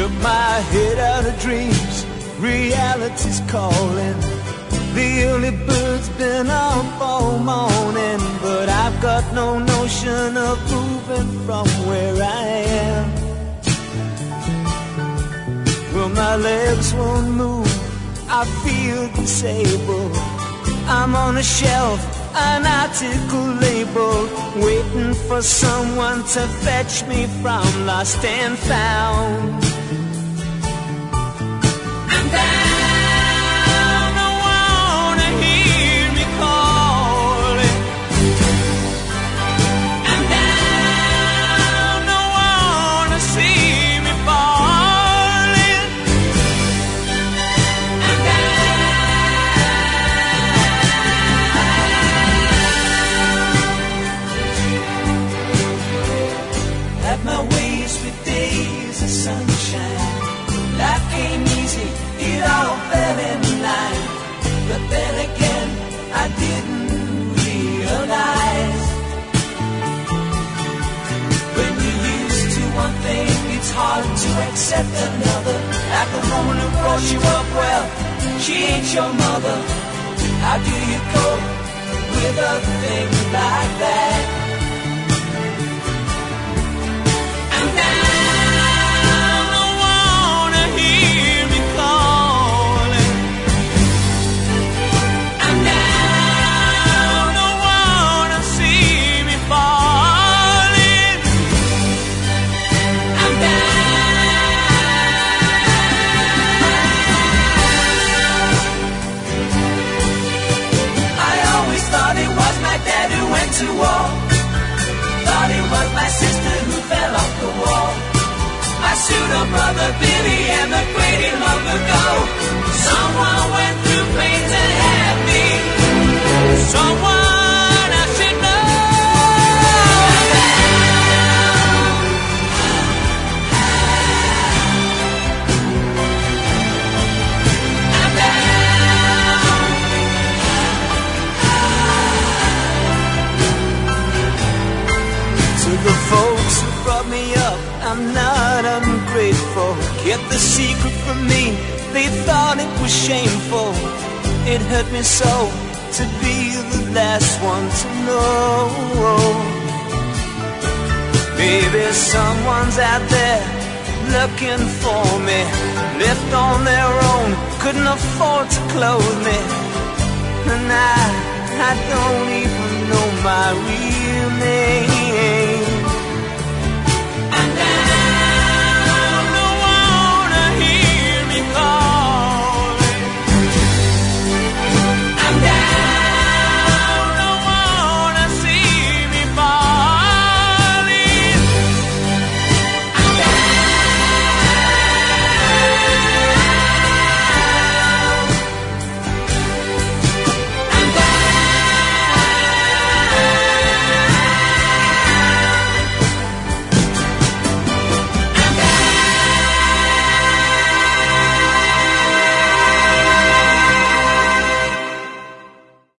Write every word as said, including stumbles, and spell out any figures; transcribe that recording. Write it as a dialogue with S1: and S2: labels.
S1: Took my head out of dreams, reality's calling. The early bird's been up all morning, but I've got no notion of moving from where I am. Well, my legs won't move, I feel disabled. I'm on a shelf, an article labeled, waiting for someone to fetch me from lost and found. I'm down, I wanna hear me calling. I'm down, I wanna see me falling. I'm down. Had my ways with days of sunshine. Life came easy, it all fell in line. But then again, I didn't realize. When you're used to one thing, it's hard to accept another. Like the woman who brought you up, well, she ain't your mother. How do you cope with a thing like that? I'm down. To war. Thought it was my sister who fell off the wall. My pseudo brother Billy and the great long ago. Someone went through pain to have me. Someone I should know. I'm down. To the folks who brought me up, I'm not ungrateful. Kept the secret from me, they thought it was shameful. It hurt me so to be the last one to know. Maybe someone's out there looking for me, left on their own, couldn't afford to clothe me. And I, I don't even know my real name.